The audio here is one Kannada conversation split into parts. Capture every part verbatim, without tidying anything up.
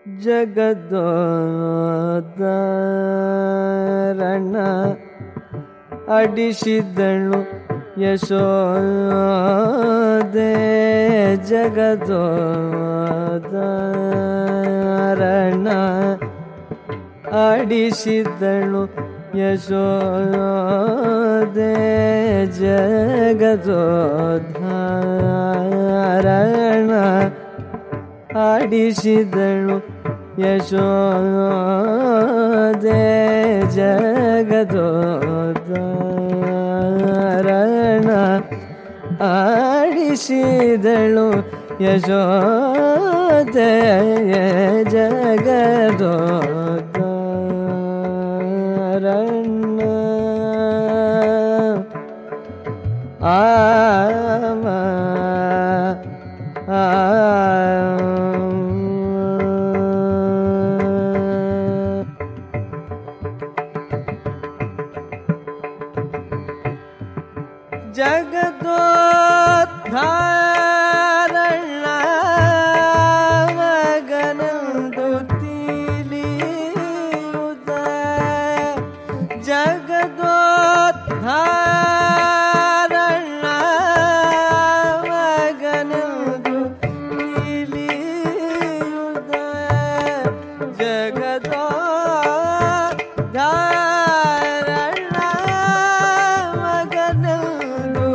ಜಗದೋದ್ಧಾರಣ ಅಡಿಸಿದಳು ಯಶೋದೆ. ಜಗದೋದ್ಧಾರಣ ಆಡಿಸಿದಳು ಯಶೋದೆ. ಜಗದೋದ್ಧಾರಣ ಆಡಿಸಿದಳು ಯಶೋದೆ. ಜಗದೋದ್ಧಾರಣ ಆಡಿಸಿದಳು ಯಶೋದೆ. ಜಗದೋದ್ಧಾರಣ ಆಮ ಆ ಜಗದೋದ್ಧಾರಣ ಮಗನಂದು ತಿಳಿಯುತ್ತ. ಜಗದೋದ್ಧಾರಣ ಮಗನಂದು ತಿಳಿಯುತ್ತ. ಜಗದೋದ್ಧಾರಣ ಮಗನಂದು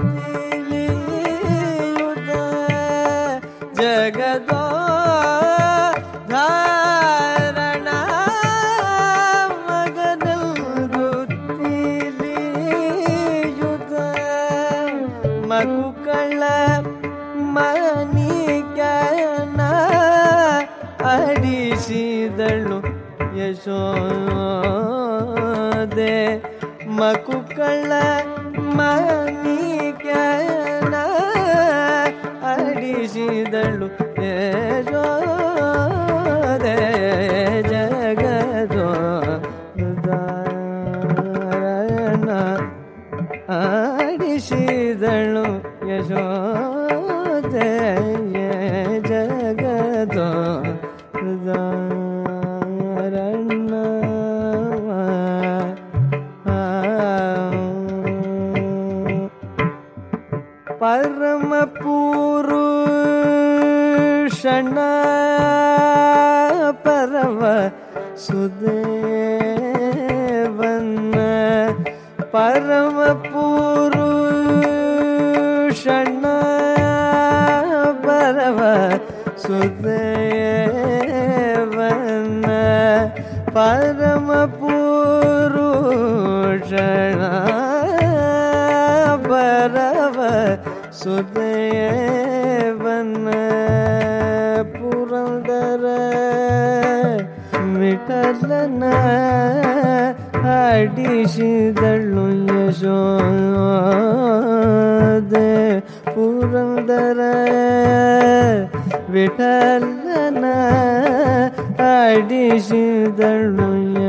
ಜಗದೋದ್ಧಾರಣ ಮಗನಂದು ತಿಳಿಯುತ್ತ. ಮಗುಕಳ ಮನಿಗನ ಅಡಿಸಿದಳು ಯಶೋದೆ. ಮಗುಕಳ ಮನಿಗನ ಅಡಿಸಿದಳು ಯಶೋದೆ. ಜಗದೋದ್ಧಾರಣ ಆಡಿಸಿದಳು ಯಶೋದೆ. ಜಗದೋದ್ಧಾರಣ ಪರಮ ಪುರುಷನ ಪರಮ ಸುದೇವನ. ಪರಮ ಪುರುಷನ ಪರಮ ಸುದೇವನ. ಪರಮ ಪುರುಷನ ಪರಮ ಸುದೇವನ. ಪುರಂದರ ವಿಠಲನ ಆಡಿಸಿದಳು ಯಶೋದೆ. ಪುರಂದರ ವಿಠಲನ ಆಡಿಸಿದಳು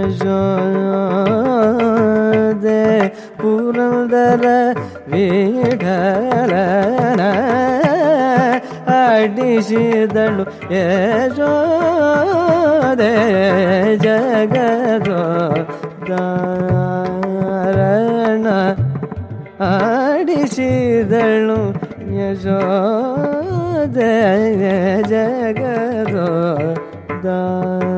ಯಶೋದೆ. ಪುರಂದರ ವಿಠಲನ ಆಡಿಸಿದಳು ಯಶೋದೆ. ಜಗದೋದ್ಧಾರಣ ಆಡಿಸಿದಳು ಯಶೋದೆ. ಜಗದೋದ್ಧಾರಣ